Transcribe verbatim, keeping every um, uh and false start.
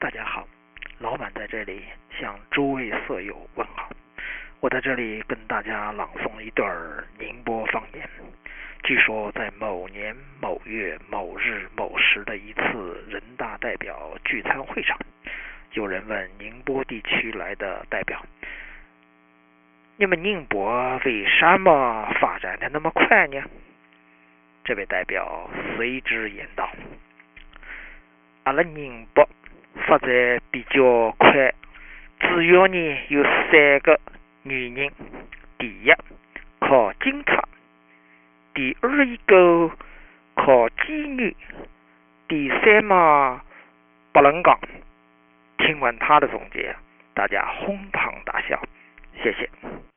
大家好，老板在这里向诸位色友问好。我在这里跟大家朗诵一段宁波方言。据说在某年某月某日某时的一次人大代表聚餐会上，有人问宁波地区来的代表：你们宁波为什么发展的那么快呢？这位代表随之言道：阿拉宁波发展比较快，主要呢有三个原因。第一，靠政策；第二一个靠机遇；第三嘛不能讲。听完他的总结，大家哄堂大笑，谢谢。